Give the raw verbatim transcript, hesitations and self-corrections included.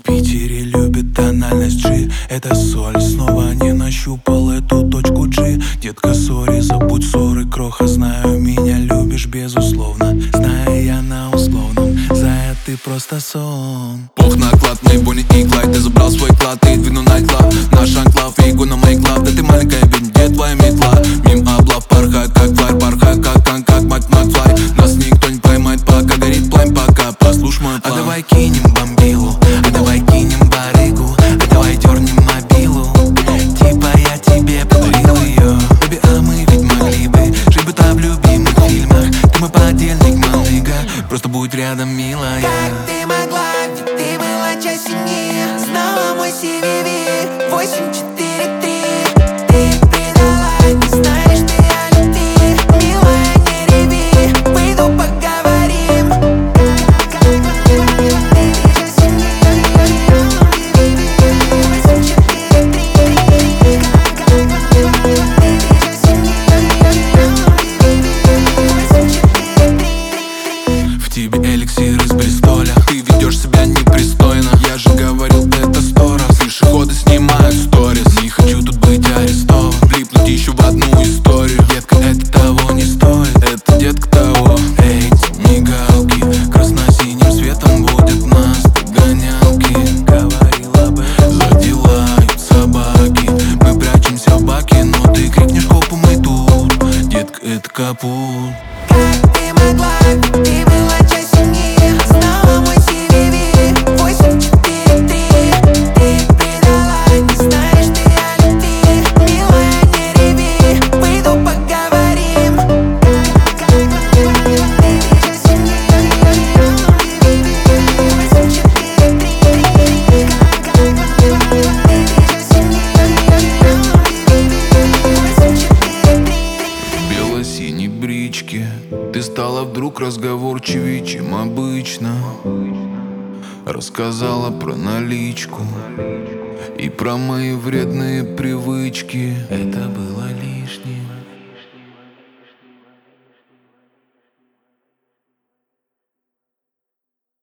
Питере любят тональность G. Это соль, снова не нащупал эту точку G. Детка, сори, забудь ссоры, кроха. Знаю, меня любишь, безусловно. Знаю, я на условном. Зая, ты просто сон. Бог наклад, мои Бонни и Клайд. Ты забрал свой клад и двинул найтлав. Наш анклав, фигу на моих глав. Да ты маленькая, ведь где твоя метла? Мим облав, порхает как флайр, порхает как танк, как мать Макфлай. Нас никто не поймает, пока горит пламя, пока послушай мой план. А давай кинем бомбилу, а давай кинем барыгу, а давай дернем мобилу. Типа я тебе подарил ее. Бэби, а мы ведь могли бы жить будто в любимых фильмах. Ты мой подельник, малыга, просто будь рядом, милая. Как ты могла, ведь ты была часть семьи. Знала мой си ви ви восемь четыре три. Ты предала, не знаешь ты о любви. Милая, не реви, выйду поговорим. Ты часть семьи восемь четыре три. Ты часть семьи восемь четыре три. В тебе эликсир из бристоля. Ты ведешь себя непристойно. Я же говорил это сто раз. Пешеходы снимают сторис. Не хочу тут быть арестован, влипнуть еще в одну историю. Детка, это того не стоит. Это детка того. Эти мигалки красно-синим светом водят нас догонялки. Говорила бы, задевают собаки. Мы прячемся в баке, но ты крикнешь копу, мы тут. Детка, это капут. Как ты могла, ты была часть семьи. Знала мой си ви ви восемь четыре три. Ты предала, не знаешь ты о любви. Милая, не реви, выйду поговорим. Ты часть семьи восемь четыре три. Ты часть семьи восемь четыре три. В бело-синей бричке ты стала вдруг разговорчивее, чем обычно. Рассказала про наличку и про мои вредные привычки. Это было